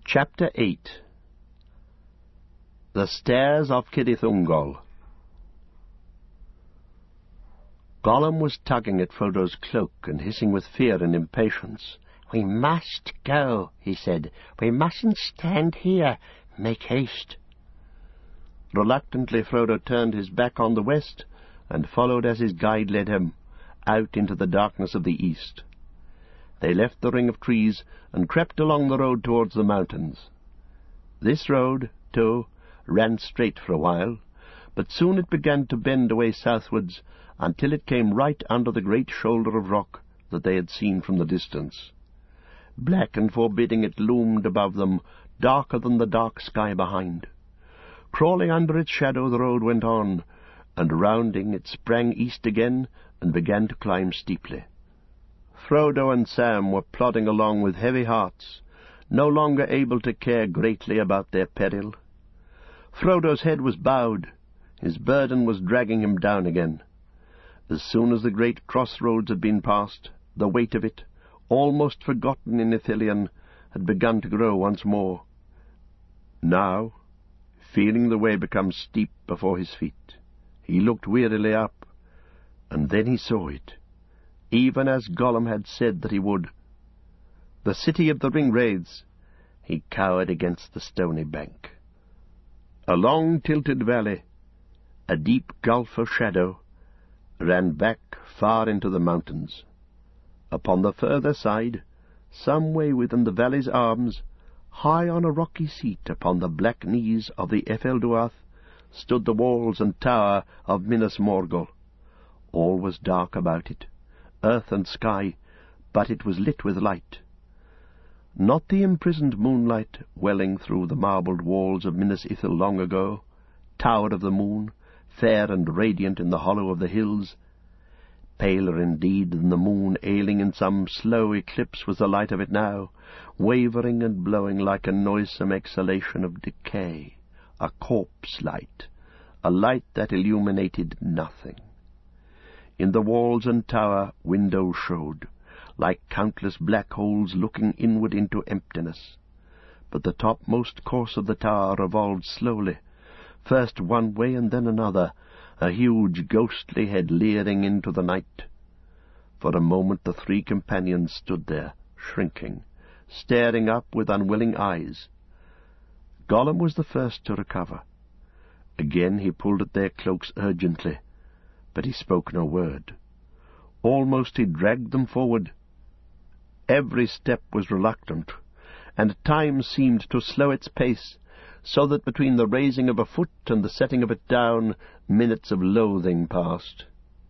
Chapter 8. The Stairs of Cirith Ungol. Gollum was tugging at Frodo's cloak and hissing with fear and impatience. "We must go," he said. "We mustn't stand here. Make haste." Reluctantly Frodo turned his back on the west and followed as his guide led him, out into the darkness of the east. They left the ring of trees and crept along the road towards the mountains. This road, too, ran straight for a while, but soon it began to bend away southwards until it came right under the great shoulder of rock that they had seen from the distance. Black and forbidding it loomed above them, darker than the dark sky behind. Crawling under its shadow the road went on, and rounding it sprang east again and began to climb steeply. Frodo and Sam were plodding along with heavy hearts, no longer able to care greatly about their peril. Frodo's head was bowed, his burden was dragging him down again. As soon as the great crossroads had been passed, the weight of it, almost forgotten in Ithilien, had begun to grow once more. Now, feeling the way become steep before his feet, he looked wearily up, and then he saw it, even as Gollum had said that he would. The city of the Ring-Wraiths. He cowered against the stony bank. A long tilted valley, a deep gulf of shadow, ran back far into the mountains. Upon the further side, some way within the valley's arms, high on a rocky seat upon the black knees of the Efelduath, stood the walls and tower of Minas Morgul. All was dark about it, earth and sky, but it was lit with light. Not the imprisoned moonlight welling through the marbled walls of Minas Ithil long ago, tower of the moon, fair and radiant in the hollow of the hills. Paler indeed than the moon, ailing in some slow eclipse, was the light of it now, wavering and blowing like a noisome exhalation of decay, a corpse light, a light that illuminated nothing. In the walls and tower windows showed, like countless black holes looking inward into emptiness. But the topmost course of the tower revolved slowly, first one way and then another, a huge ghostly head leering into the night. For a moment the three companions stood there, shrinking, staring up with unwilling eyes. Gollum was the first to recover. Again he pulled at their cloaks urgently, but he spoke no word. Almost he dragged them forward. Every step was reluctant, and time seemed to slow its pace, so that between the raising of a foot and the setting of it down, minutes of loathing passed.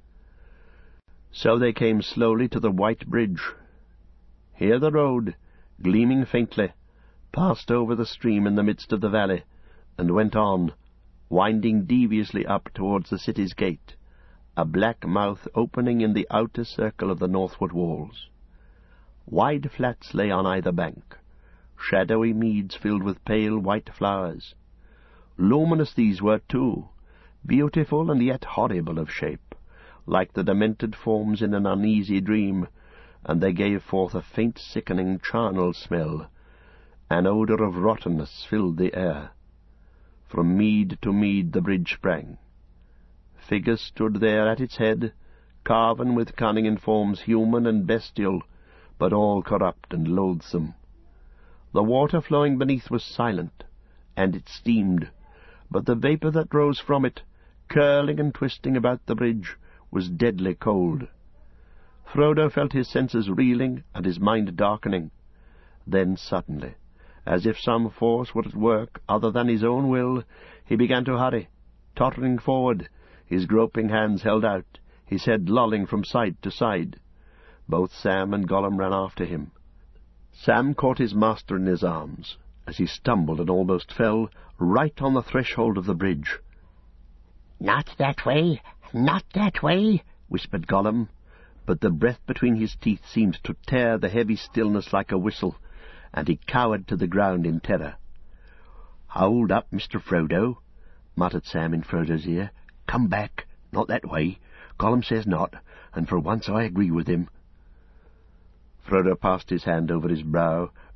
So they came slowly to the white bridge. Here the road, gleaming faintly, passed over the stream in the midst of the valley, and went on, winding deviously up towards the city's gate, a black mouth opening in the outer circle of the northward walls. Wide flats lay on either bank, shadowy meads filled with pale white flowers. Luminous these were too, beautiful and yet horrible of shape, like the demented forms in an uneasy dream, and they gave forth a faint sickening charnel smell. An odour of rottenness filled the air. From mead to mead the bridge sprang. Figures stood there at its head, carven with cunning in forms human and bestial, but all corrupt and loathsome. The water flowing beneath was silent, and it steamed, but the vapour that rose from it, curling and twisting about the bridge, was deadly cold. Frodo felt his senses reeling and his mind darkening. Then suddenly, as if some force were at work other than his own will, he began to hurry, tottering forward, his groping hands held out, his head lolling from side to side. Both Sam and Gollum ran after him. Sam caught his master in his arms, as he stumbled and almost fell, right on the threshold of the bridge. "Not that way, not that way," whispered Gollum, but the breath between his teeth seemed to tear the heavy stillness like a whistle, and he cowered to the ground in terror. "Hold up, Mr. Frodo," muttered Sam in Frodo's ear. "Come back, not that way. Gollum says not, and for once I agree with him." Frodo passed his hand over his brow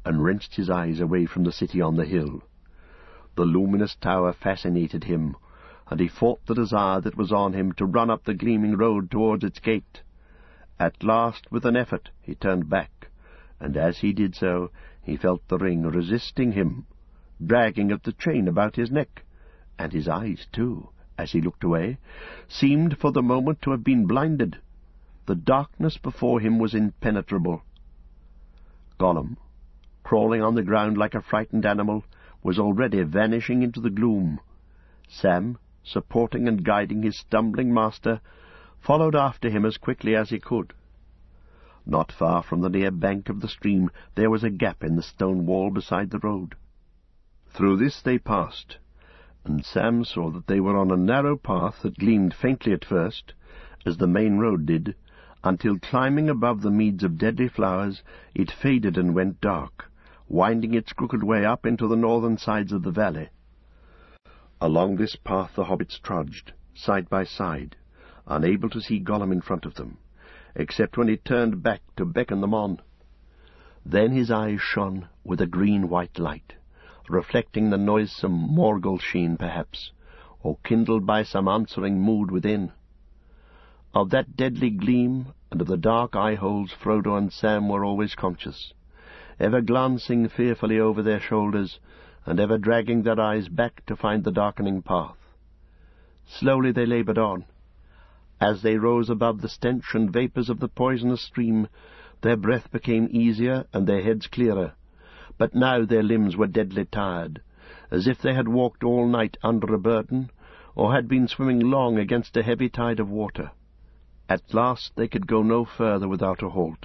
and wrenched his eyes away from the city on the hill. The luminous tower fascinated him, and he fought the desire that was on him to run up the gleaming road towards its gate. At last, with an effort, he turned back, and as he did so, he felt the ring resisting him, dragging at the chain about his neck, and his eyes, too, as he looked away, seemed for the moment to have been blinded. The darkness before him was impenetrable. Gollum, crawling on the ground like a frightened animal, was already vanishing into the gloom. Sam, supporting and guiding his stumbling master, followed after him as quickly as he could. Not far from the near bank of the stream there was a gap in the stone wall beside the road. Through this they passed, and Sam saw that they were on a narrow path that gleamed faintly at first, as the main road did, until, climbing above the meads of deadly flowers, it faded and went dark, winding its crooked way up into the northern sides of the valley. Along this path the hobbits trudged, side by side, unable to see Gollum in front of them, except when he turned back to beckon them on. Then his eyes shone with a green-white light, reflecting the noisome Morgul sheen, perhaps, or kindled by some answering mood within. Of that deadly gleam and of the dark eye-holes Frodo and Sam were always conscious, ever glancing fearfully over their shoulders, and ever dragging their eyes back to find the darkening path. Slowly they laboured on. As they rose above the stench and vapours of the poisonous stream, their breath became easier and their heads clearer, but now their limbs were deadly tired, as if they had walked all night under a burden, or had been swimming long against a heavy tide of water. At last they could go no further without a halt.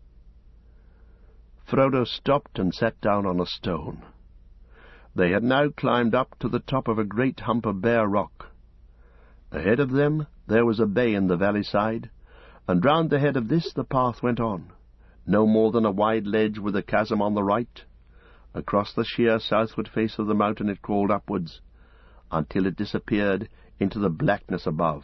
Frodo stopped and sat down on a stone. They had now climbed up to the top of a great hump of bare rock. Ahead of them there was a bay in the valley side, and round the head of this the path went on, no more than a wide ledge with a chasm on the right. Across the sheer southward face of the mountain it crawled upwards, until it disappeared into the blackness above.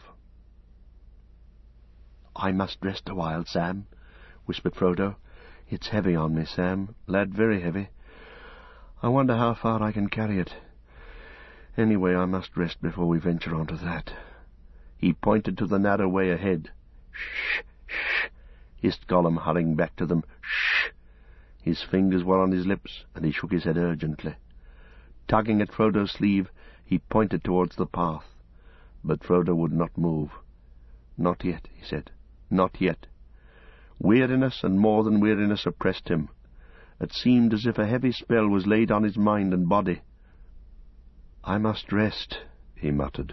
"I must rest a while, Sam," whispered Frodo. "It's heavy on me, Sam, lad, very heavy. I wonder how far I can carry it. Anyway, I must rest before we venture on to that." He pointed to the narrow way ahead. "Shh, shh," hissed Gollum, hurrying back to them. "Shh." His fingers were on his lips, and he shook his head urgently. Tugging at Frodo's sleeve, he pointed towards the path, but Frodo would not move. "Not yet," he said. "Not yet." Weariness and more than weariness oppressed him. It seemed as if a heavy spell was laid on his mind and body. "I must rest," he muttered.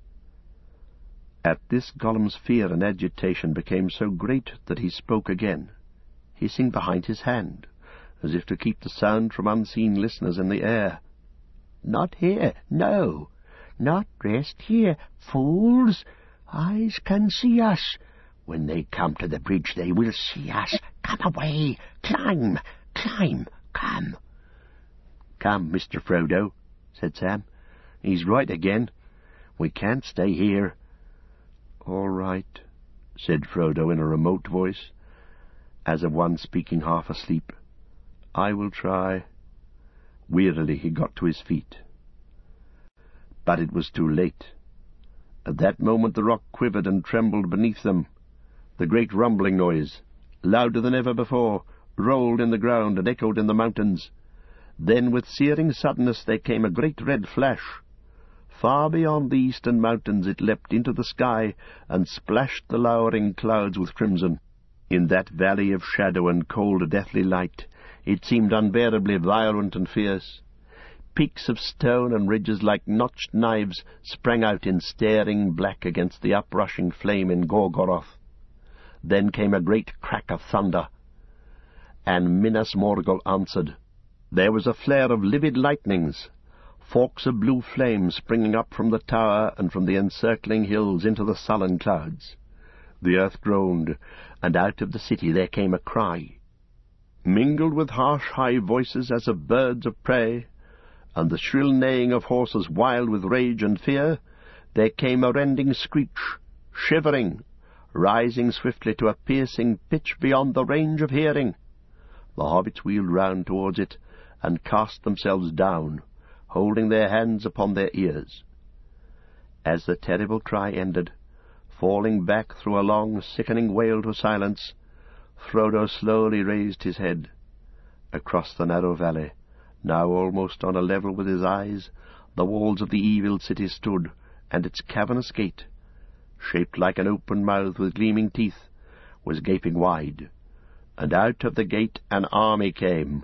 At this Gollum's fear and agitation became so great that he spoke again, hissing behind his hand, as if to keep the sound from unseen listeners in the air. "Not here, no, not rest here, fools. Eyes can see us. When they come to the bridge they will see us. Come away, climb, climb, come." "Come, Mr. Frodo," said Sam. "He's right again. We can't stay here." "All right," said Frodo in a remote voice, as of one speaking half asleep. "I will try." Wearily he got to his feet. But it was too late. At that moment the rock quivered and trembled beneath them. The great rumbling noise, louder than ever before, rolled in the ground and echoed in the mountains. Then with searing suddenness there came a great red flash. Far beyond the eastern mountains it leapt into the sky and splashed the lowering clouds with crimson. In that valley of shadow and cold deathly light it seemed unbearably violent and fierce. Peaks of stone and ridges like notched knives sprang out in staring black against the uprushing flame in Gorgoroth. Then came a great crack of thunder, and Minas Morgul answered. There was a flare of livid lightnings, forks of blue flame springing up from the tower and from the encircling hills into the sullen clouds. The earth groaned, and out of the city there came a cry, mingled with harsh high voices as of birds of prey, and the shrill neighing of horses wild with rage and fear. There came a rending screech, shivering, rising swiftly to a piercing pitch beyond the range of hearing. The hobbits wheeled round towards it, and cast themselves down, holding their hands upon their ears. As the terrible cry ended, falling back through a long, sickening wail to silence, Frodo slowly raised his head. Across the narrow valley, now almost on a level with his eyes, the walls of the evil city stood, and its cavernous gate, shaped like an open mouth with gleaming teeth, was gaping wide, and out of the gate an army came.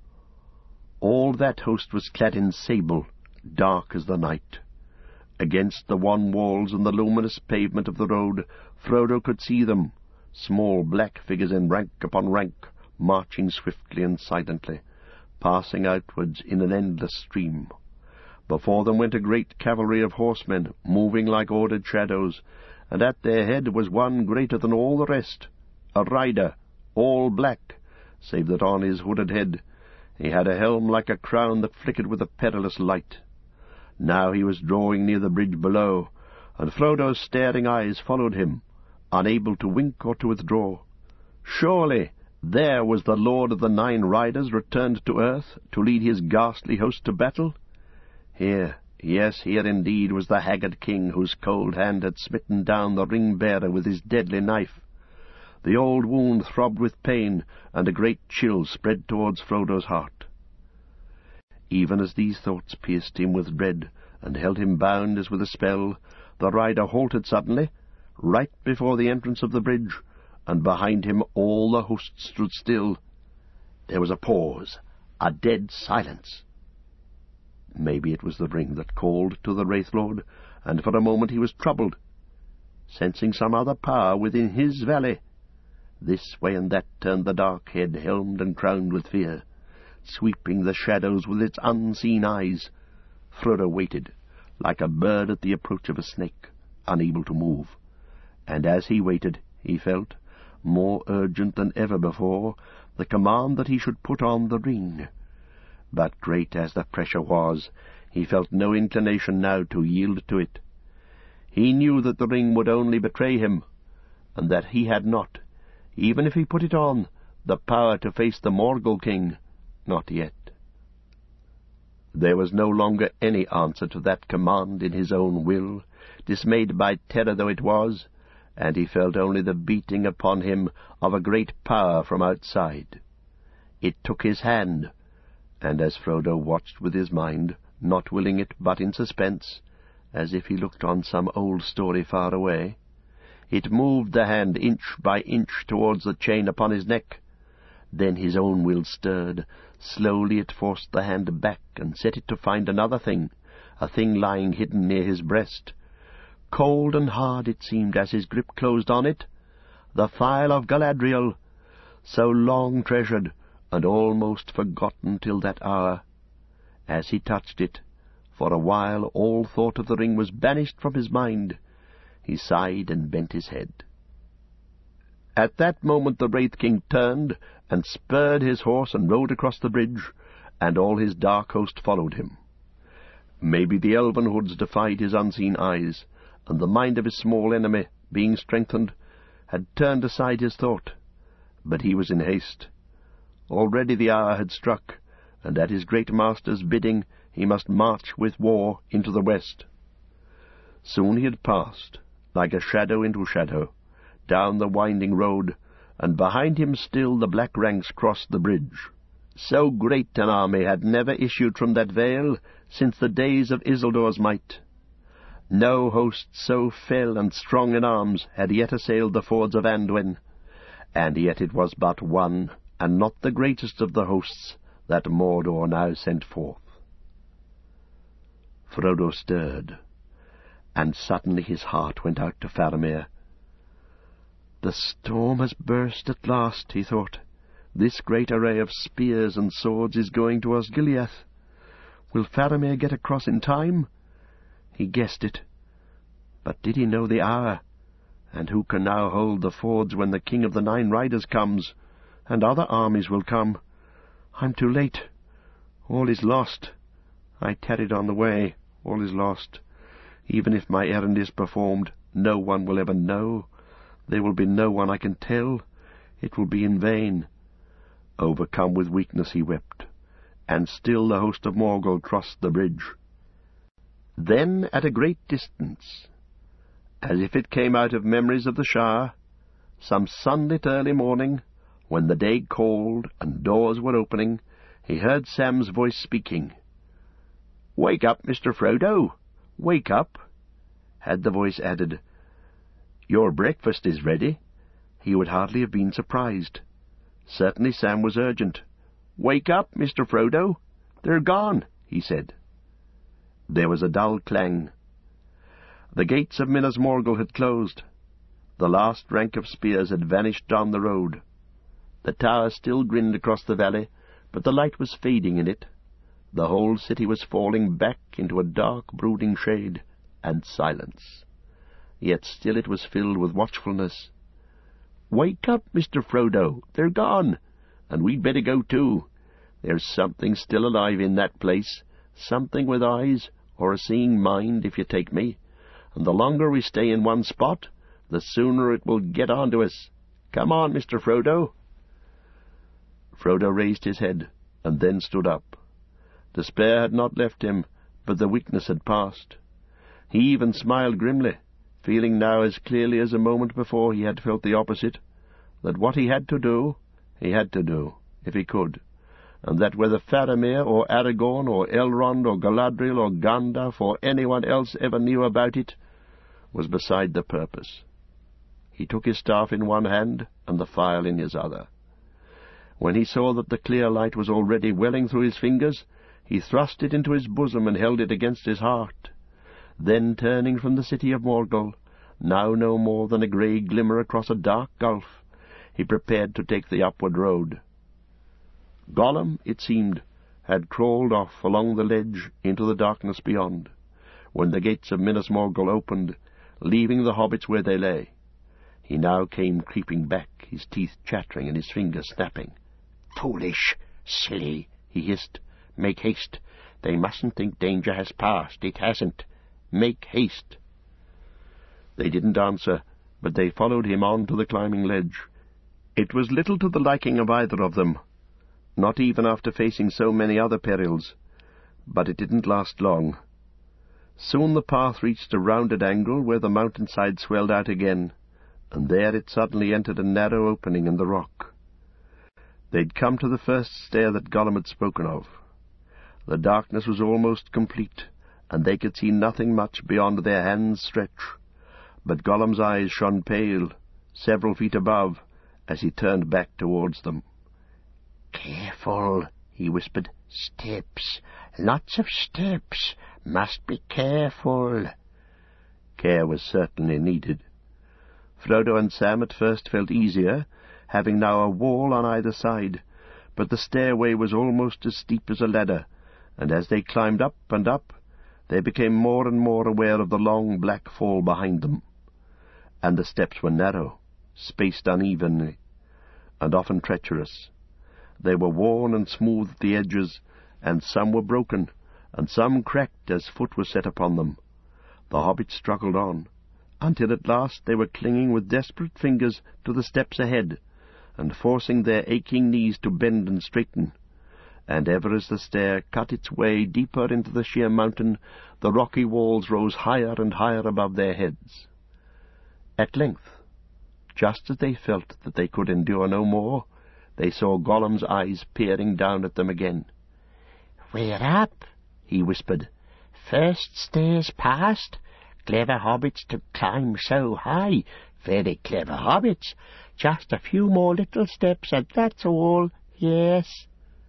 All that host was clad in sable, dark as the night. Against the wan walls and the luminous pavement of the road, Frodo could see them, small black figures in rank upon rank, marching swiftly and silently, passing outwards in an endless stream. Before them went a great cavalry of horsemen, moving like ordered shadows, and at their head was one greater than all the rest, a rider, all black, save that on his hooded head he had a helm like a crown that flickered with a perilous light. Now he was drawing near the bridge below, and Frodo's staring eyes followed him, unable to wink or to withdraw. Surely there was the Lord of the Nine Riders returned to earth to lead his ghastly host to battle. Here, yes, here indeed was the haggard king whose cold hand had smitten down the ring-bearer with his deadly knife. The old wound throbbed with pain, and a great chill spread towards Frodo's heart. Even as these thoughts pierced him with dread and held him bound as with a spell, the rider halted suddenly, right before the entrance of the bridge, and behind him all the host stood still. There was a pause, a dead silence. Maybe it was the ring that called to the Wraith-Lord, and for a moment he was troubled, sensing some other power within his valley. This way and that turned the dark head, helmed and crowned with fear, sweeping the shadows with its unseen eyes. Frodo waited, like a bird at the approach of a snake, unable to move. And as he waited, he felt, more urgent than ever before, the command that he should put on the ring. But great as the pressure was, he felt no inclination now to yield to it. He knew that the ring would only betray him, and that he had not, even if he put it on, the power to face the Morgul king. Not yet. There was no longer any answer to that command in his own will, dismayed by terror though it was, and he felt only the beating upon him of a great power from outside. It took his hand, and as Frodo watched with his mind, not willing it but in suspense, as if he looked on some old story far away, it moved the hand inch by inch towards the chain upon his neck. Then his own will stirred. Slowly it forced the hand back and set it to find another thing, a thing lying hidden near his breast. Cold and hard it seemed as his grip closed on it, the phial of Galadriel, so long treasured and almost forgotten till that hour. As he touched it, for a while all thought of the ring was banished from his mind. He sighed and bent his head. At that moment the Wraith-King turned and spurred his horse and rode across the bridge, and all his dark host followed him. Maybe the elven hoods defied his unseen eyes, and the mind of his small enemy, being strengthened, had turned aside his thought. But he was in haste. Already the hour had struck, and at his great master's bidding he must march with war into the west. Soon he had passed, like a shadow into shadow, down the winding road, and behind him still the black ranks crossed the bridge. So great an army had never issued from that vale since the days of Isildur's might. No host so fell and strong in arms had yet assailed the fords of Anduin, and yet it was but one, and not the greatest of the hosts, that Mordor now sent forth. Frodo stirred, and suddenly his heart went out to Faramir. The storm has burst at last, he thought. This great array of spears and swords is going to Osgiliath. Will Faramir get across in time? He guessed it. But did he know the hour? And who can now hold the fords when the King of the Nine Riders comes, and other armies will come? I'm too late. All is lost. I tarried on the way. All is lost. Even if my errand is performed, no one will ever know. There will be no one I can tell. It will be in vain. Overcome with weakness he wept, and still the host of Morgul crossed the bridge. Then, at a great distance, as if it came out of memories of the Shire, some sunlit early morning, when the day called and doors were opening, he heard Sam's voice speaking. "Wake up, Mr. Frodo! Wake up!" Had the voice added, "Your breakfast is ready," he would hardly have been surprised. Certainly Sam was urgent. "Wake up, Mr. Frodo! They're gone," he said. There was a dull clang. The gates of Minas Morgul had closed. The last rank of spears had vanished down the road. The tower still grinned across the valley, but the light was fading in it. The whole city was falling back into a dark, brooding shade and silence. Yet still it was filled with watchfulness. "Wake up, Mr. Frodo! They're gone, and we'd better go too. There's something still alive in that place, something with eyes, or a seeing mind, if you take me, and the longer we stay in one spot, the sooner it will get on to us. Come on, Mr. Frodo." Frodo raised his head, and then stood up. Despair had not left him, but the weakness had passed. He even smiled grimly, feeling now as clearly as a moment before he had felt the opposite, that what he had to do, if he could, and that whether Faramir or Aragorn or Elrond or Galadriel or Gandalf or anyone else ever knew about it, was beside the purpose. He took his staff in one hand and the phial in his other. When he saw that the clear light was already welling through his fingers, he thrust it into his bosom and held it against his heart. Then, turning from the city of Morgul, now no more than a grey glimmer across a dark gulf, he prepared to take the upward road. Gollum, it seemed, had crawled off along the ledge into the darkness beyond, when the gates of Minas Morgul opened, leaving the hobbits where they lay. He now came creeping back, his teeth chattering and his fingers snapping. "Foolish, silly," he hissed. "Make haste. They mustn't think danger has passed. It hasn't. Make haste." They didn't answer, but they followed him on to the climbing ledge. It was little to the liking of either of them, not even after facing so many other perils, but it didn't last long. Soon the path reached a rounded angle where the mountainside swelled out again, and there it suddenly entered a narrow opening in the rock. They'd come to the first stair that Gollum had spoken of. The darkness was almost complete, and they could see nothing much beyond their hands' stretch, but Gollum's eyes shone pale, several feet above, as he turned back towards them. "Careful," he whispered. "Steps. Lots of steps. Must be careful." Care was certainly needed. Frodo and Sam at first felt easier, having now a wall on either side, but the stairway was almost as steep as a ladder, and as they climbed up and up, they became more and more aware of the long black fall behind them. And the steps were narrow, spaced unevenly, and often treacherous. They were worn and smooth at the edges, and some were broken, and some cracked as foot was set upon them. The hobbits struggled on, until at last they were clinging with desperate fingers to the steps ahead, and forcing their aching knees to bend and straighten. And ever as the stair cut its way deeper into the sheer mountain, the rocky walls rose higher and higher above their heads. At length, just as they felt that they could endure no more, they saw Gollum's eyes peering down at them again. "We're up," he whispered. "First stairs past. Clever hobbits to climb so high. Very clever hobbits. Just a few more little steps, and that's all. Yes."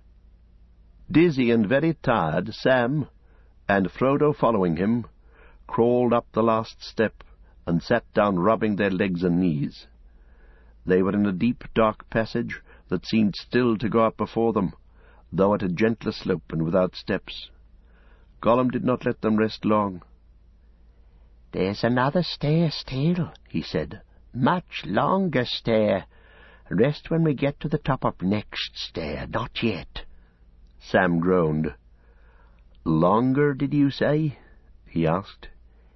Dizzy and very tired, Sam, and Frodo following him, crawled up the last step and sat down rubbing their legs and knees. They were in a deep, dark passage that seemed still to go up before them, though at a gentler slope and without steps. Gollum did not let them rest long. "There's another stair still," he said. "Much longer stair. Rest when we get to the top of next stair. Not yet." Sam groaned. "Longer, did you say?" he asked.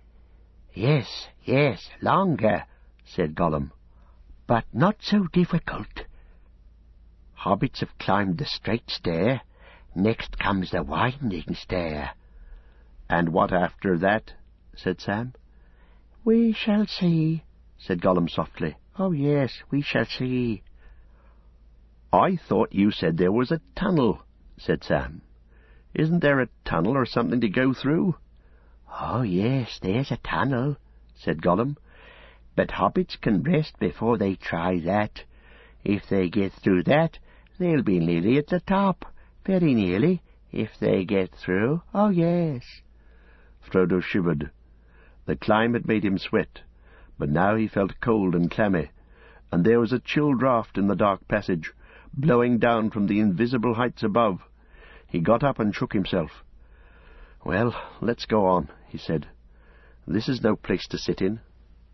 Yes, longer," said Gollum. "But not so difficult." Hobbits have climbed the straight stair. Next comes the winding stair. And what after that? Said Sam. We shall see, said Gollum softly. Oh, yes, we shall see. I thought you said there was a tunnel, said Sam. Isn't there a tunnel or something to go through? Oh, yes, there's a tunnel, said Gollum. But hobbits can rest before they try that. If they get through that, they'll be nearly at the top. Very nearly, if they get through. Oh, yes. Frodo shivered. The climb had made him sweat, but now he felt cold and clammy, and there was a chill draught in the dark passage, blowing down from the invisible heights above. He got up and shook himself. "Well, let's go on," he said. "This is no place to sit in."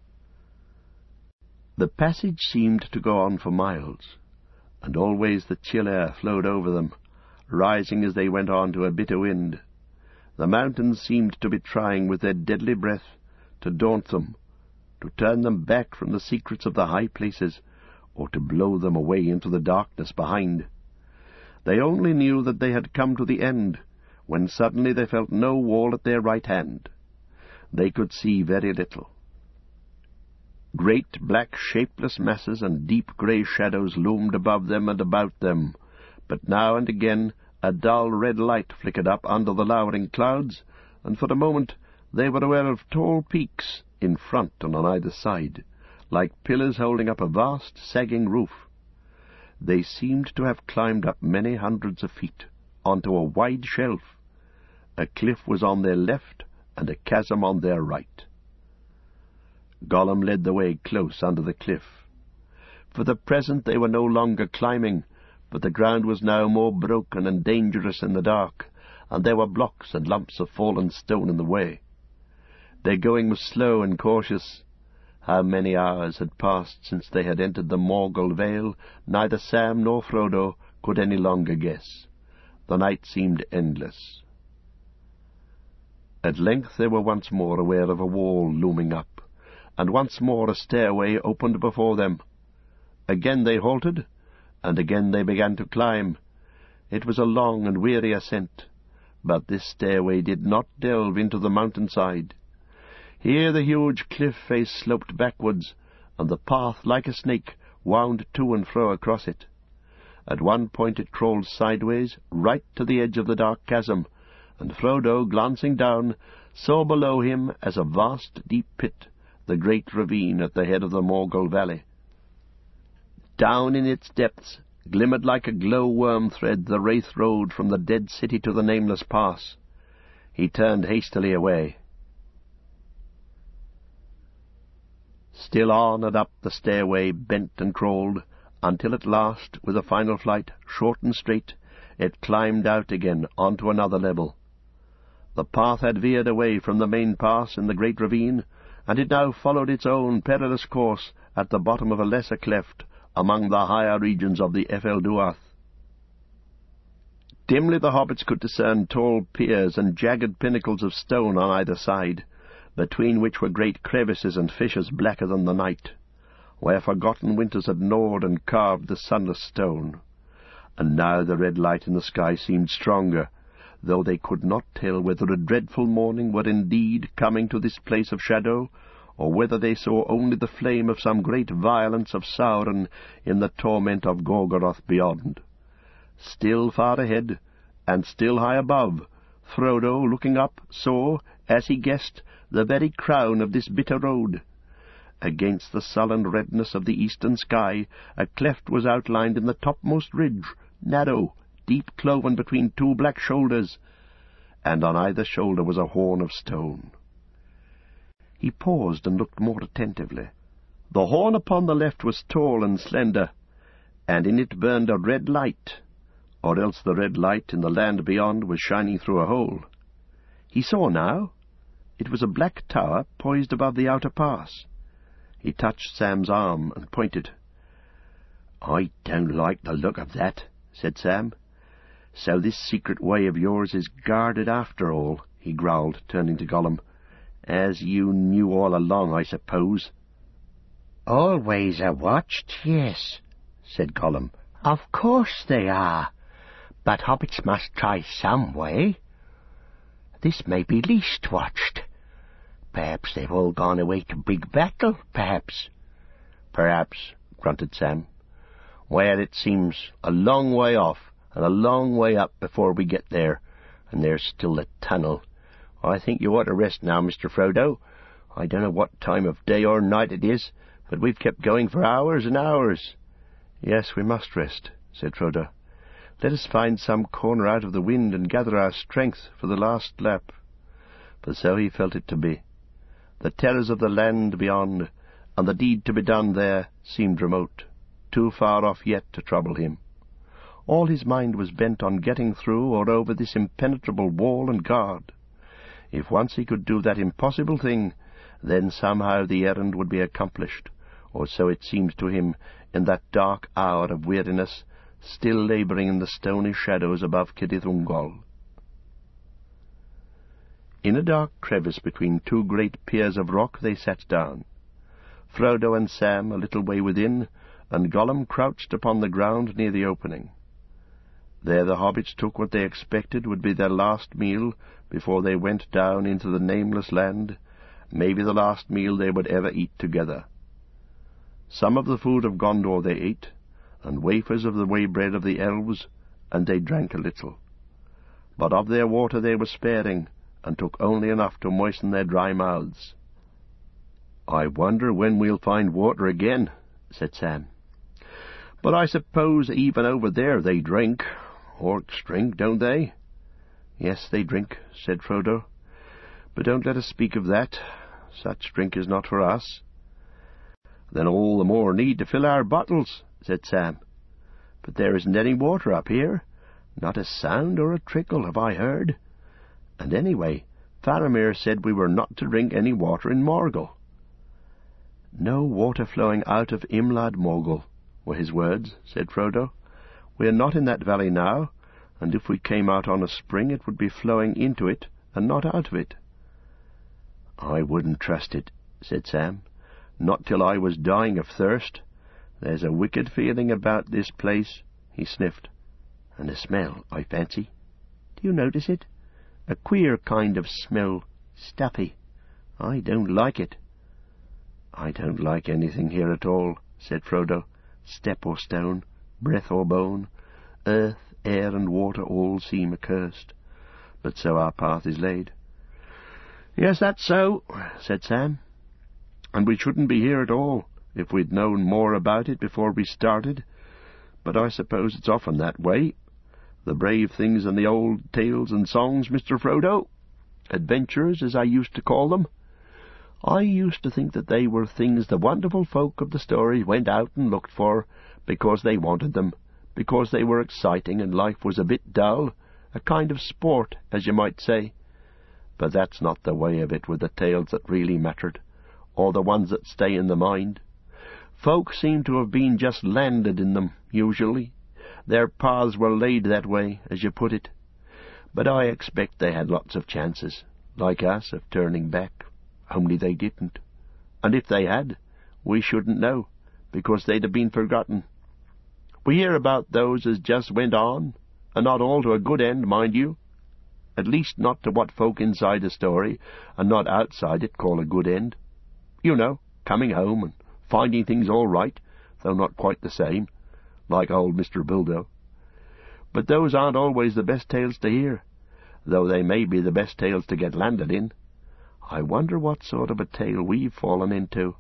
The passage seemed to go on for miles, and always the chill air flowed over them, rising as they went on to a bitter wind. The mountains seemed to be trying with their deadly breath to daunt them, to turn them back from the secrets of the high places, or to blow them away into the darkness behind. They only knew that they had come to the end, when suddenly they felt no wall at their right hand. They could see very little. Great black shapeless masses and deep grey shadows loomed above them and about them, but now and again a dull red light flickered up under the lowering clouds, and for a moment they were aware of tall peaks in front and on either side, like pillars holding up a vast, sagging roof. They seemed to have climbed up many hundreds of feet, onto a wide shelf. A cliff was on their left, and a chasm on their right. Gollum led the way close under the cliff. For the present they were no longer climbing, but the ground was now more broken and dangerous in the dark, and there were blocks and lumps of fallen stone in the way. Their going was slow and cautious. How many hours had passed since they had entered the Morgul Vale, neither Sam nor Frodo could any longer guess. The night seemed endless. At length they were once more aware of a wall looming up, and once more a stairway opened before them. Again they halted, and again they began to climb. It was a long and weary ascent, but this stairway did not delve into the mountainside. Here the huge cliff face sloped backwards, and the path, like a snake, wound to and fro across it. At one point it crawled sideways, right to the edge of the dark chasm, and Frodo, glancing down, saw below him, as a vast deep pit, the great ravine at the head of the Morgul Valley. Down in its depths glimmered like a glow-worm thread the wraith road from the dead city to the nameless pass. He turned hastily away. Still on and up the stairway bent and crawled, until at last, with a final flight, short and straight, it climbed out again onto another level. The path had veered away from the main pass in the great ravine, and it now followed its own perilous course at the bottom of a lesser cleft among the higher regions of the Efelduath. Dimly the hobbits could discern tall piers and jagged pinnacles of stone on either side, between which were great crevices and fissures blacker than the night, where forgotten winters had gnawed and carved the sunless stone. And now the red light in the sky seemed stronger, though they could not tell whether a dreadful morning were indeed coming to this place of shadow, or whether they saw only the flame of some great violence of Sauron in the torment of Gorgoroth beyond. Still far ahead, and still high above, Frodo, looking up, saw, as he guessed, the very crown of this bitter road. Against the sullen redness of the eastern sky, a cleft was outlined in the topmost ridge, narrow, deep cloven between two black shoulders, and on either shoulder was a horn of stone. He paused and looked more attentively. The horn upon the left was tall and slender, and in it burned a red light, or else the red light in the land beyond was shining through a hole. He saw now. It was a black tower poised above the outer pass. He touched Sam's arm and pointed. "I don't like the look of that," said Sam. "So this secret way of yours is guarded after all," he growled, turning to Gollum. "As you knew all along, I suppose." "Always a watched, yes," said Gollum. Of course they are, but hobbits must try some way. This may be least watched. Perhaps they've all gone away to big battle, perhaps. Perhaps, grunted Sam. Well, it seems a long way off and a long way up before we get there, and there's still the tunnel. I think you ought to rest now, Mr. Frodo. I don't know what time of day or night it is, but we've kept going for hours and hours. Yes, we must rest, said Frodo. Let us find some corner out of the wind and gather our strength for the last lap. For so he felt it to be. The terrors of the land beyond, and the deed to be done there, seemed remote, too far off yet to trouble him. All his mind was bent on getting through or over this impenetrable wall and guard. If once he could do that impossible thing, then somehow the errand would be accomplished, or so it seemed to him in that dark hour of weariness, still labouring in the stony shadows above Cirith Ungol. In a dark crevice between two great piers of rock they sat down, Frodo and Sam a little way within, and Gollum crouched upon the ground near the opening. There the hobbits took what they expected would be their last meal before they went down into the nameless land, maybe the last meal they would ever eat together. Some of the food of Gondor they ate, and wafers of the waybread of the elves, and they drank a little. But of their water they were sparing, and took only enough to moisten their dry mouths. "I wonder when we'll find water again," said Sam. "But I suppose even over there they drink. Orcs drink, don't they?" "Yes, they drink," said Frodo. "But don't let us speak of that. Such drink is not for us." "Then all the more need to fill our bottles," said Sam. "But there isn't any water up here. Not a sound or a trickle have I heard. And anyway, Faramir said we were not to drink any water in Morgul." "No water flowing out of Imlad Morgul," were his words, said Frodo. "We are not in that valley now, and if we came out on a spring it would be flowing into it and not out of it." "I wouldn't trust it," said Sam. "Not till I was dying of thirst. There's a wicked feeling about this place," he sniffed. "And a smell, I fancy. Do you notice it? A queer kind of smell, stuffy. I don't like it." "I don't like anything here at all," said Frodo. "Step or stone, breath or bone, earth, air, and water all seem accursed. But so our path is laid." "Yes, that's so," said Sam. "And we shouldn't be here at all, if we'd known more about it before we started. But I suppose it's often that way. The brave things in the old tales and songs, Mr. Frodo. Adventurers, as I used to call them. I used to think that they were things the wonderful folk of the stories went out and looked for, because they wanted them, because they were exciting and life was a bit dull, a kind of sport, as you might say. But that's not the way of it with the tales that really mattered, or the ones that stay in the mind. Folk seem to have been just landed in them, usually. Their paths were laid that way, as you put it. But I expect they had lots of chances, like us, of turning back. Only they didn't. And if they had, we shouldn't know, because they'd have been forgotten. We hear about those as just went on, and not all to a good end, mind you. At least not to what folk inside a story, and not outside it, call a good end. You know, coming home and finding things all right, though not quite the same, like old Mr. Bilbo. But those aren't always the best tales to hear, though they may be the best tales to get landed in. I wonder what sort of a tale we've fallen into."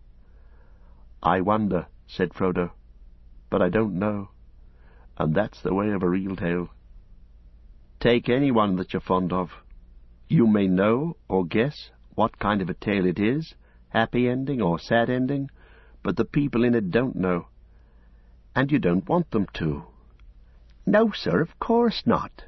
"I wonder," said Frodo, "but I don't know. And that's the way of a real tale. Take any one that you're fond of. You may know or guess what kind of a tale it is, happy ending or sad ending, but the people in it don't know. And you don't want them to." "No, sir, of course not."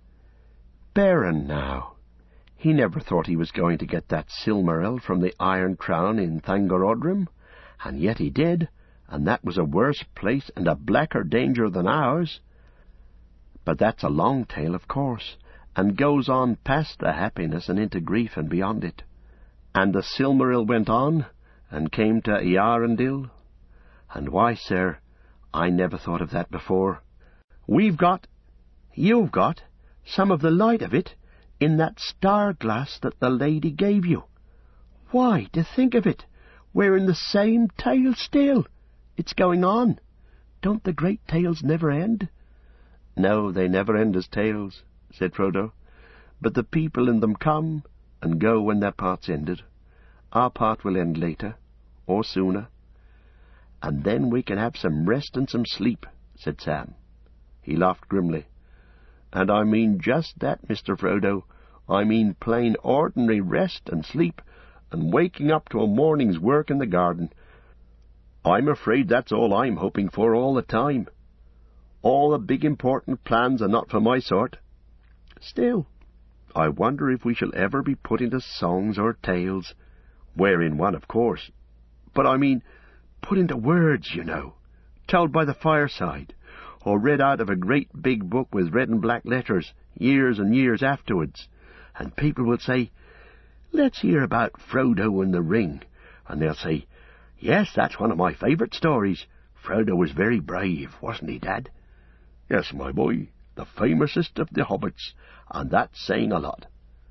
"Beren, now. He never thought he was going to get that Silmaril from the Iron Crown in Thangorodrim, and yet he did, and that was a worse place and a blacker danger than ours. But that's a long tale, of course, and goes on past the happiness and into grief and beyond it. And the Silmaril went on, and came to Earendil. And why, sir, I never thought of that before. You've got, some of the light of it in that star-glass that the lady gave you. Why, to think of it, we're in the same tale still. It's going on. Don't the great tales never end? No, they never end as tales, said Frodo. But the people in them come and go when their part's ended. Our part will end later, or sooner. And then we can have some rest and some sleep, said Sam. He laughed grimly. And I mean just that, Mr. Frodo. I mean plain ordinary rest and sleep, and waking up to a morning's work in the garden. I'm afraid that's all I'm hoping for all the time. All the big important plans are not for my sort. Still, I wonder if we shall ever be put into songs or tales. We're in one, of course. But I mean, put into words, you know, told by the fireside, or read out of a great big book with red and black letters, years and years afterwards. And people will say, let's hear about Frodo and the Ring. And they'll say, yes, that's one of my favourite stories. Frodo was very brave, wasn't he, Dad? Yes, my boy, the famousest of the hobbits, and that's saying a lot.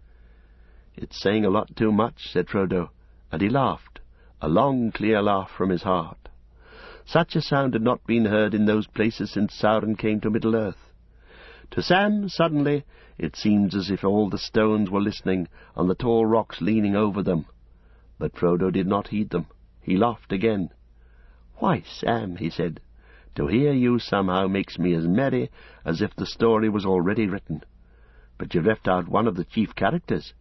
It's saying a lot too much, said Frodo, and he laughed, a long, clear laugh from his heart. Such a sound had not been heard in those places since Sauron came to Middle-earth. To Sam, suddenly, it seemed as if all the stones were listening, and the tall rocks leaning over them. But Frodo did not heed them. He laughed again. "Why, Sam," he said, "to hear you somehow makes me as merry as if the story was already written. But you've left out one of the chief characters,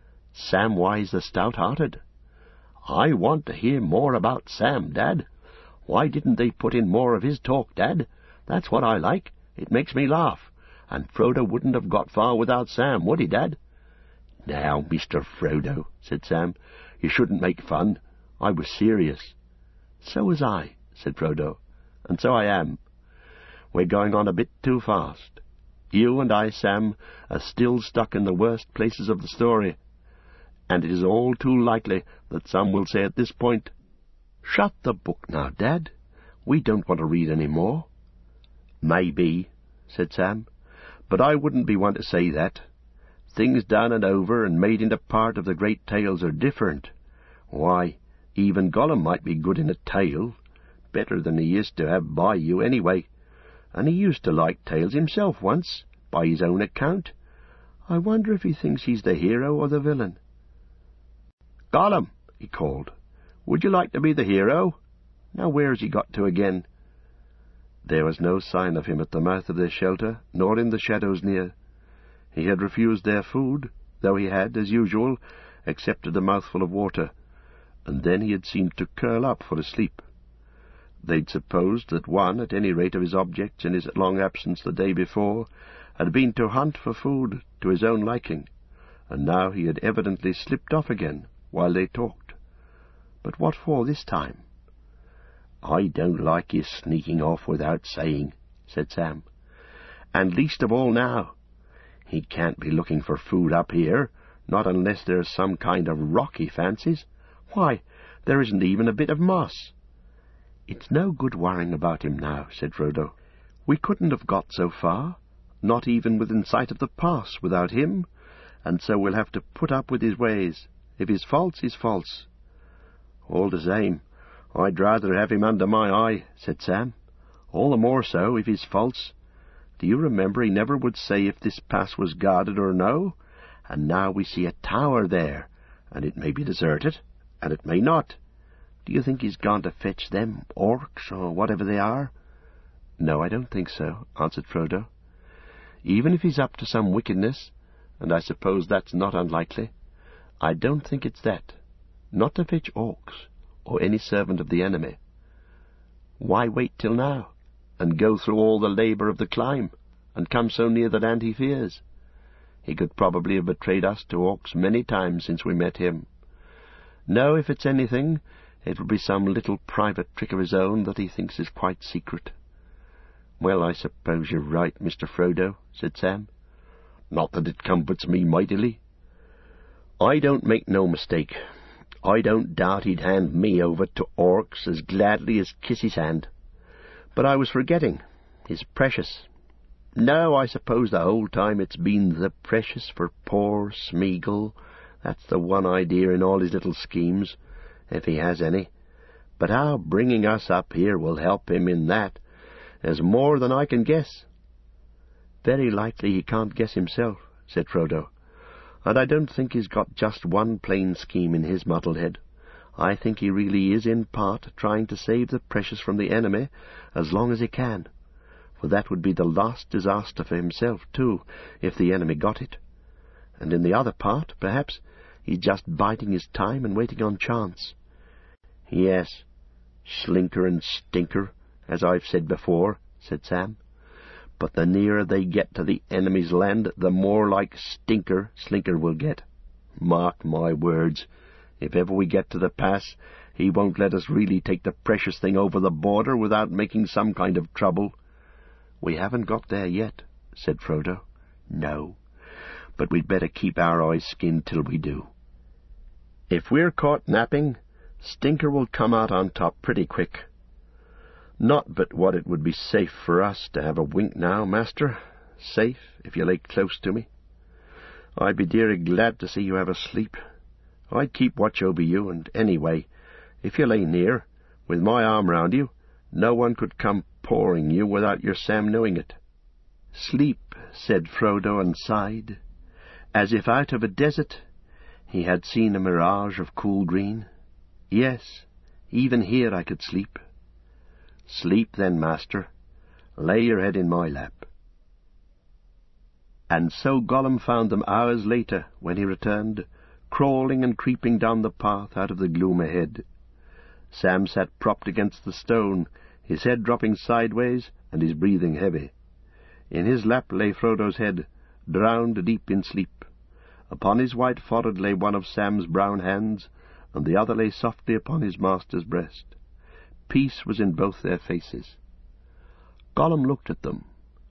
Samwise the Stout-Hearted. I want to hear more about Sam, Dad. Why didn't they put in more of his talk, Dad? That's what I like. It makes me laugh. And Frodo wouldn't have got far without Sam, would he, Dad?" "Now, Mr. Frodo," said Sam, "you shouldn't make fun. I was serious." "So was I," said Frodo, "and so I am. We're going on a bit too fast. You and I, Sam, are still stuck in the worst places of the story, and it is all too likely that some will say at this point, 'Shut the book now, Dad. We don't want to read any more.'" "Maybe," said Sam, "but I wouldn't be one to say that. Things done and over and made into part of the great tales are different. Why, even Gollum might be good in a tale, better than he is to have by you anyway, and he used to like tales himself once, by his own account. I wonder if he thinks he's the hero or the villain." "Gollum," he called, "would you like to be the hero? Now where's he got to again?" There was no sign of him at the mouth of their shelter, nor in the shadows near. He had refused their food, though he had, as usual, accepted a mouthful of water, and then he had seemed to curl up for a sleep. They'd supposed that one, at any rate, of his objects in his long absence the day before had been to hunt for food to his own liking, and now he had evidently slipped off again while they talked. But what for this time? "I don't like his sneaking off without saying," said Sam. "And least of all now. He can't be looking for food up here, not unless there's some kind of rock he fancies. Why, there isn't even a bit of moss." "It's no good worrying about him now," said Frodo. "We couldn't have got so far, not even within sight of the pass, without him, and so we'll have to put up with his ways. If he's false, he's false." "All the same, I'd rather have him under my eye," said Sam. "All the more so if he's false. Do you remember he never would say if this pass was guarded or no? And now we see a tower there, and it may be deserted, and it may not. Do you think he's gone to fetch them orcs, or whatever they are?" "No, I don't think so," answered Frodo. "Even if he's up to some wickedness, and I suppose that's not unlikely, I don't think it's that. Not to fetch orcs, or any servant of the enemy. Why wait till now, and go through all the labour of the climb, and come so near the land he fears? He could probably have betrayed us to orcs many times since we met him. No, if it's anything, it will be some little private trick of his own that he thinks is quite secret." "Well, I suppose you're right, Mr. Frodo," said Sam. "Not that it comforts me mightily. I don't make no mistake. I don't doubt he'd hand me over to orcs as gladly as kiss his hand. But I was forgetting. His precious. No, I suppose the whole time it's been the precious for poor Smeagol. That's the one idea in all his little schemes, if he has any. But how bringing us up here will help him in that is more than I can guess." "Very likely he can't guess himself," said Frodo. "And I don't think he's got just one plain scheme in his muddled head. I think he really is in part trying to save the precious from the enemy as long as he can, for that would be the last disaster for himself, too, if the enemy got it. And in the other part, perhaps, he's just biding his time and waiting on chance." "Yes, Slinker and Stinker, as I've said before," said Sam. "But the nearer they get to the enemy's land, the more like Stinker Slinker will get. Mark my words, if ever we get to the pass, he won't let us really take the precious thing over the border without making some kind of trouble." "We haven't got there yet," said Frodo. "No, but we'd better keep our eyes skinned till we do. If we're caught napping, Stinker will come out on top pretty quick. Not but what it would be safe for us to have a wink now, master. Safe, if you lay close to me. I'd be dearly glad to see you have a sleep. I'd keep watch over you, and anyway, if you lay near, with my arm round you, no one could come pawing you without your Sam knowing it." "Sleep," said Frodo, and sighed, as if out of a desert he had seen a mirage of cool green. "Yes, even here I could sleep." "Sleep then, master. Lay your head in my lap." And so Gollum found them hours later, when he returned, crawling and creeping down the path out of the gloom ahead. Sam sat propped against the stone, his head dropping sideways and his breathing heavy. In his lap lay Frodo's head, drowned deep in sleep. Upon his white forehead lay one of Sam's brown hands, and the other lay softly upon his master's breast. Peace was in both their faces. Gollum looked at them.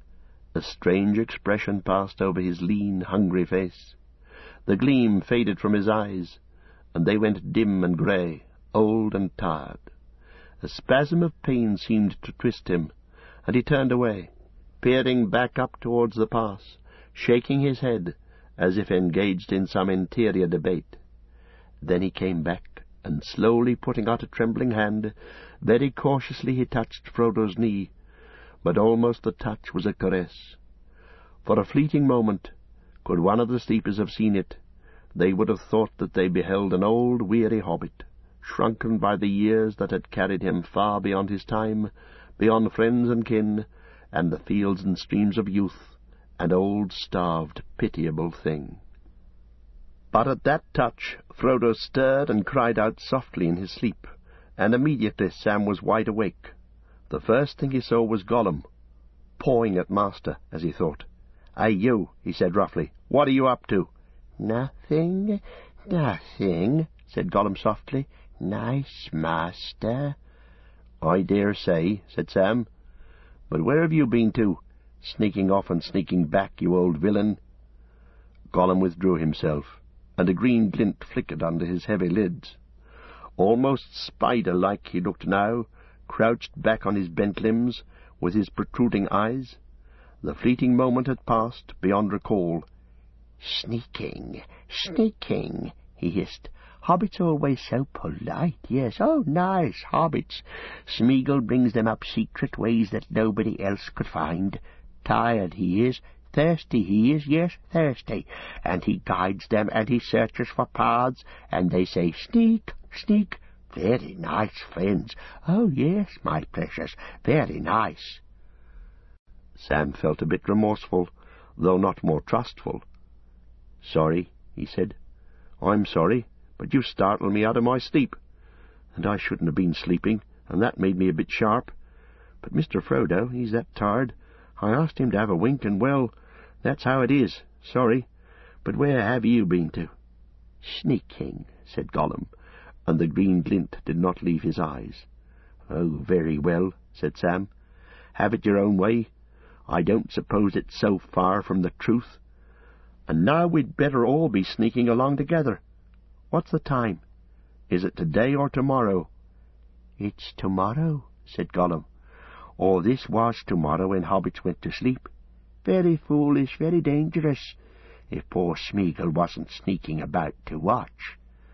A strange expression passed over his lean, hungry face. The gleam faded from his eyes, and they went dim and grey, old and tired. A spasm of pain seemed to twist him, and he turned away, peering back up towards the pass, shaking his head, as if engaged in some interior debate. Then he came back, and slowly putting out a trembling hand, very cautiously he touched Frodo's knee, but almost the touch was a caress. For a fleeting moment, could one of the sleepers have seen it, they would have thought that they beheld an old weary hobbit, shrunken by the years that had carried him far beyond his time, beyond friends and kin, and the fields and streams of youth, an old, starved, pitiable thing. But at that touch Frodo stirred and cried out softly in his sleep, and immediately Sam was wide awake. The first thing he saw was Gollum, pawing at master, as he thought. "Hey, you," he said roughly, "what are you up to?" "Nothing, nothing," said Gollum softly. "Nice master." "I dare say," said Sam. "But where have you been to? Sneaking off and sneaking back, you old villain." Gollum withdrew himself, and a green glint flickered under his heavy lids. Almost spider-like he looked now, crouched back on his bent limbs, with his protruding eyes. The fleeting moment had passed, beyond recall. "Sneaking, sneaking," he hissed. "Hobbits always so polite, yes. Oh, nice hobbits. Smeagol brings them up secret ways that nobody else could find. Tired he is, thirsty he is, yes, thirsty, and he guides them, and he searches for paths, and they say, 'Sneak, sneak.' Very nice friends. Oh, yes, my precious, very nice." Sam felt a bit remorseful, though not more trustful. "Sorry," he said. "I'm sorry, but you startled me out of my sleep. And I shouldn't have been sleeping, and that made me a bit sharp. But Mr. Frodo, he's that tired. I asked him to have a wink, and, well, that's how it is. Sorry. But where have you been to?" "Sneaking," said Gollum, and the green glint did not leave his eyes. "Oh, very well," said Sam. "Have it your own way. I don't suppose it's so far from the truth. And now we'd better all be sneaking along together. What's the time? Is it today or tomorrow?" "It's tomorrow," said Gollum. All this was tomorrow when hobbits went to sleep. Very foolish, very dangerous, if poor Smeagol wasn't sneaking about to watch."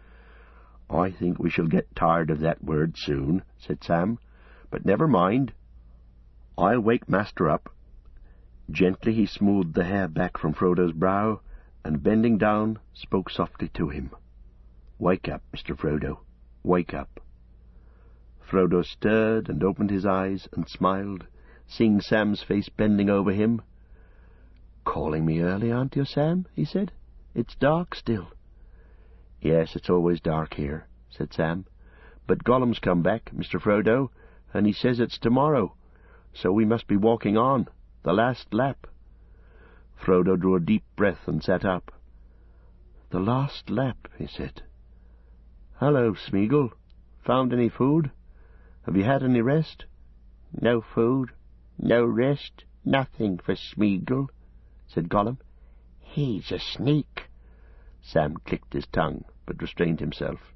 "I think we shall get tired of that word soon," said Sam. "But never mind. I'll wake Master up." Gently he smoothed the hair back from Frodo's brow, and bending down, spoke softly to him. "Wake up, Mr. Frodo, wake up." Frodo stirred and opened his eyes and smiled, seeing Sam's face bending over him. "Calling me early, aren't you, Sam?" he said. "It's dark still." "Yes, it's always dark here," said Sam. "But Gollum's come back, Mr. Frodo, and he says it's tomorrow, so we must be walking on, the last lap." Frodo drew a deep breath and sat up. "The last lap," he said. "Hello, Smeagol. Found any food? Have you had any rest?" "No food, no rest, nothing for Smeagol," said Gollum. "He's a sneak." Sam clicked his tongue, but restrained himself.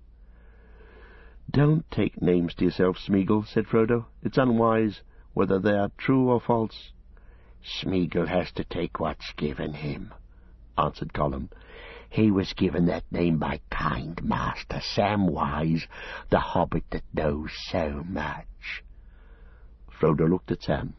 "Don't take names to yourself, Smeagol," said Frodo. "It's unwise, whether they are true or false." "Smeagol has to take what's given him," answered Gollum. "He was given that name by kind Master Samwise, the hobbit that knows so much." Frodo looked at Sam.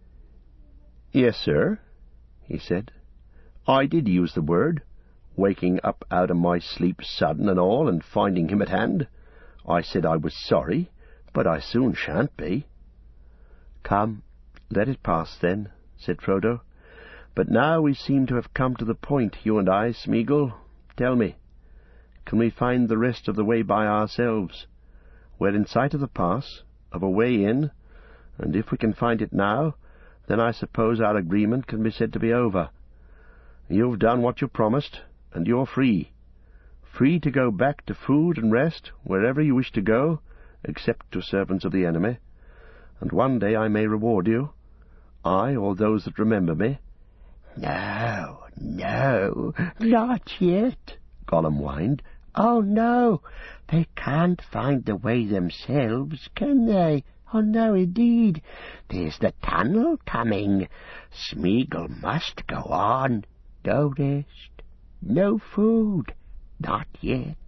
"Yes, sir," he said. "I did use the word, waking up out of my sleep sudden and all, and finding him at hand. I said I was sorry, but I soon shan't be." "Come, let it pass then," said Frodo. "But now we seem to have come to the point, you and I, Smeagol. Tell me, can we find the rest of the way by ourselves? We're in sight of the pass, of a way in, and if we can find it now, then I suppose our agreement can be said to be over. You've done what you promised, and you're free. Free to go back to food and rest wherever you wish to go, except to servants of the enemy. And one day I may reward you, I or those that remember me." "No, no, not yet," Gollum whined. "Oh, no, they can't find the way themselves, can they? Oh, no, indeed. There's the tunnel coming. Smeagol must go on. No rest, no food, not yet."